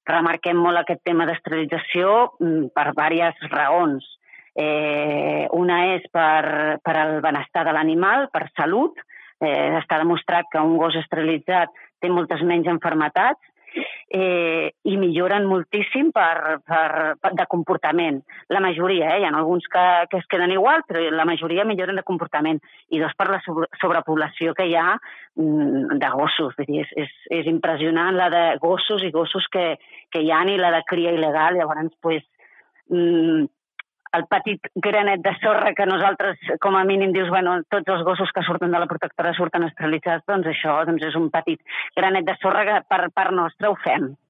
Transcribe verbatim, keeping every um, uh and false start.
remarquem molt aquest tema d'esterilització per diverses raons. Eh, una és per, per al benestar de l'animal, per salut. Eh, està demostrat que un gos esterilitzat té moltes menys malalties eh, i milloren moltíssim per, per, per, de comportament. La majoria, eh? Hi ha alguns que, que es queden igual, però la majoria milloren de comportament. I dos, per la sobre, sobrepoblació que hi ha mm, de gossos. Vull dir, és, és, és impressionant la de gossos i gossos que, que hi ha i la de cria il·legal. Llavors, pues, mm, el petit granet de sorra que nosaltres, com a mínim, dius, bueno, tots els gossos que surten de la protectora surten esterilitzats, doncs això doncs és un petit granet de sorra que per part nostra ho fem.